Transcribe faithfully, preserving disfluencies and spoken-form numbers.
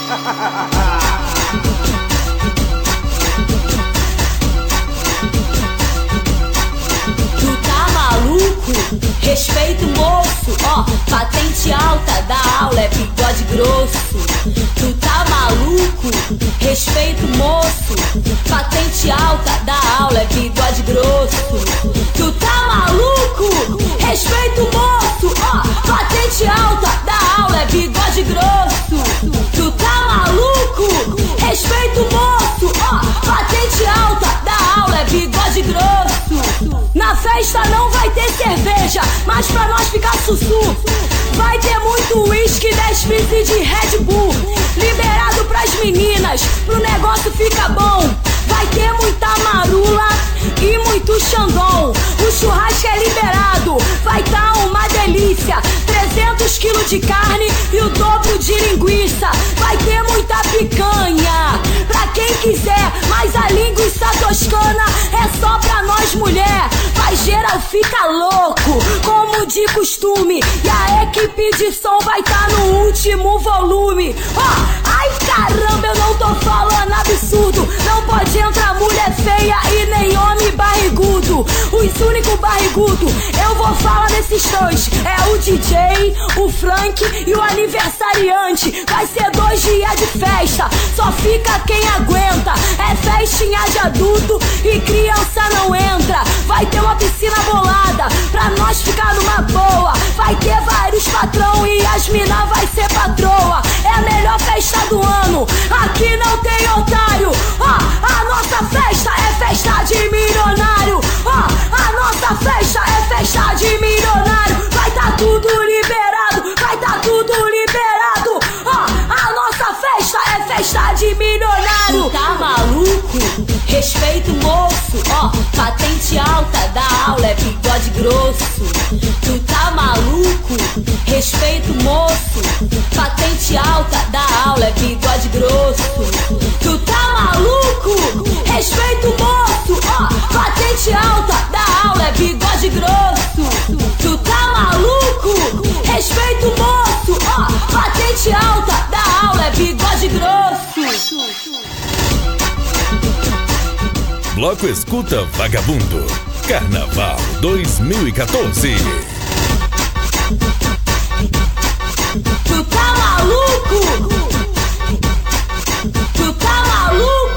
Tu tá maluco? Respeita o moço, ó, patente alta da aula é bigode grosso. Tu tá maluco? Respeita o moço, patente alta da aula é bigode grosso. Tu tá maluco? Respeita o moço, ó, patente alta da aula é bigode grosso. Tu tá maluco? Respeita o moço, ó, patente alta da aula é bigode grosso. Na festa não vai ter cerveja, mas pra nós ficar sussu vai ter muito uísque, dez pieces de Red Bull, liberado pras meninas, pro negócio ficar bom. Vai ter muita marula e muito xandão. O churrasco é liberado, vai tá uma delícia. trezentos quilos de carne e o dobro de linguiça. Vai ter muita picanha pra quem quiser, mas a linguiça toscana é só pra nós mulher. Vai geral fica louco, como de costume, e a equipe de som vai tá no último volume. Ó, oh, ai caramba, eu não tô falando absurdo. Não pode entrar mulher feia e nem homem barrigudo. Os únicos barrigudos eu vou falar nesses dois é o D J, o Frank e o aniversariante. Vai ser dois dias de festa, só fica quem aguenta. É festinha de adulto e criança não entra. Vai ter uma piscina bolada pra nós ficar numa boa. Vai ter vários patrão e as mina vai ser patroa. É a melhor festa do ano, aqui não tem otário. Ó, a nossa festa é festa de milionário. Ó, a nossa festa é festa de milionário. Vai tá tudo liberado, vai tá tudo liberado. Ó, a nossa festa é festa de milionário. Tu tá maluco? Respeita o moço, ó, patente alta da aula é bigode grosso. Tu tá maluco? Respeita o moço, patente alta da aula é bigode grosso. Tu tá maluco? Respeita o moço, ó, patente alta da aula é bigode grosso. Tu tá maluco? Respeita o moço, ó, patente alta da aula é bigode grosso. Bloco Escuta Vagabundo, Carnaval dois mil e quatorze. Tu tá maluco? Tu tá maluco?